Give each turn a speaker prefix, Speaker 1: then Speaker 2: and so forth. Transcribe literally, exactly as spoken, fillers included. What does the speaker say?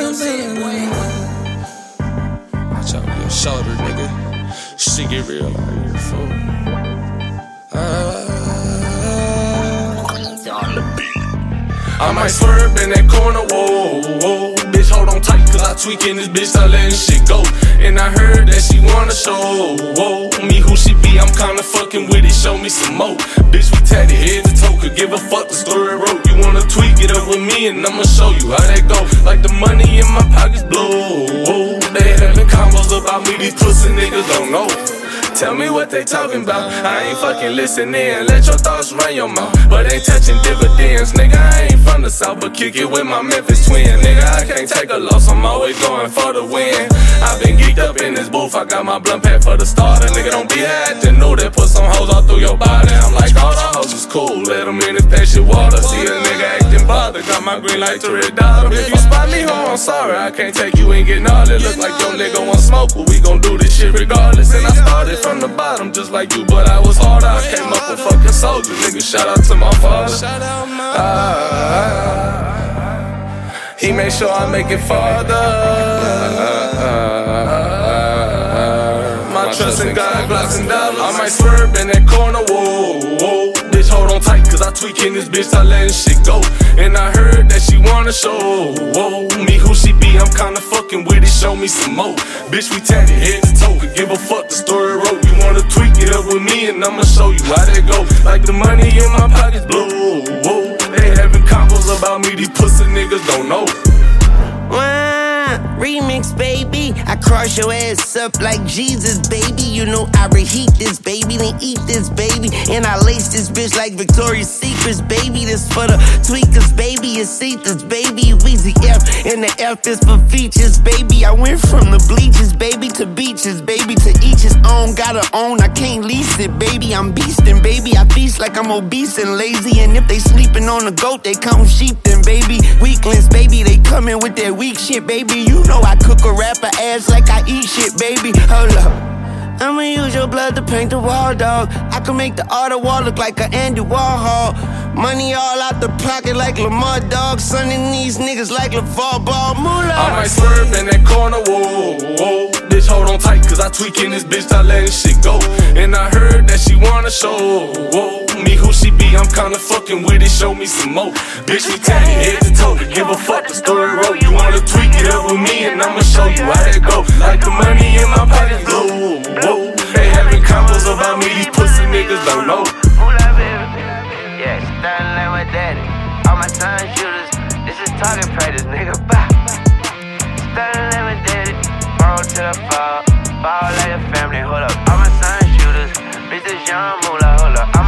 Speaker 1: Watch out with your shoulder, nigga. Shit get real out here, fool. I might swerve in that corner, whoa, whoa. Bitch, hold on tight, cause I tweak in this bitch, start letting shit go. And I heard that she wanna show, whoa, me who she be, I'm kinda fucking with it, show me some more. Bitch, we tatted head to toe, could give a fuck the story wrote. You wanna tweak it up with me, and I'ma show you how that go. Like the money in my pockets blow, whoa. They having combos about me, these pussy niggas don't know. Tell me what they talking about, I ain't fucking listening. Let your thoughts run your mouth, but ain't touching dividends. Nigga, I ain't from the south, but kick it with my Memphis twin. Nigga, I can't take a loss, I'm always going for the win. I been geeked up in this booth, I got my blunt pack for the starter. Nigga, don't be acting new, that put some hoes all through your body. I'm like, all the hoes is cool, let them in this patient water. See a nigga acting bothered, got my green light to red dot. If you spot me home, I'm sorry, I can't take you and get all it. Look like your nigga want smoke, but we gon' do this shit regardless. And I started from the bottom just like you, but I was harder. I came up a fucking soldier, nigga, shout out to my father. Ah, he made sure I make it farther. My trust in God, Glocks and dollars. I might swerve in that corner, whoa, whoa. Bitch, hold on tight, cause I tweak in this bitch, start letting shit go. And I heard that she wanna show, whoa, me who she be, I'm kinda fucking with it, show me some more. Bitch, we tatted head to toe, could give a fuck the story wrote. You wanna tweak it up with me, and I'ma show you how that go. Like the money in my pockets blow, whoa. They having combos about me, these pussy niggas don't know.
Speaker 2: Remix, baby, I cross your ass up like Jesus, baby. You know I reheat this, baby, then eat this, baby. And I lace this bitch like Victoria's Secrets, baby. This for the tweakers, baby, it's Cetus, baby. Weezy F, and the F is for features, baby. I went from the bleachers, baby, to beaches, baby. To each his own, gotta own, I can't lease it, baby. I'm beastin', baby, I feast like I'm obese and lazy. And if they sleeping on the goat, they come sheep then, baby. Weaklings, baby, they coming with that weak shit, baby. You know I cook a rapper ass like I eat shit, baby. Hold up, I'ma use your blood to paint the wall, dog. I can make the art of wall look like an Andy Warhol. Money all out the pocket like Lamar, dog. Sunning these niggas like LeVar Ball. Moolah.
Speaker 1: I might swerve in that corner, whoa, whoa. Bitch, hold on tight, cause I tweak in this bitch, start letting shit go. And I heard that she wanna show, whoa, me who she be, I'm kinda fucking with it, show me some more. Bitch, we tatted head to toe, give a fuck the story wrote. You wanna tweak it up with me, and I'ma show you how that go. Like the money in my pockets, whoa, whoa. They having combos about me, these pussy niggas don't know.
Speaker 2: Yeah, starting like my daddy. All my son shooters, this is target practice, nigga. Bye. Starting like my daddy. Ball to the fall, ball like a family. Hold up, all my son shooters, bitch, this young moolah. Hold up.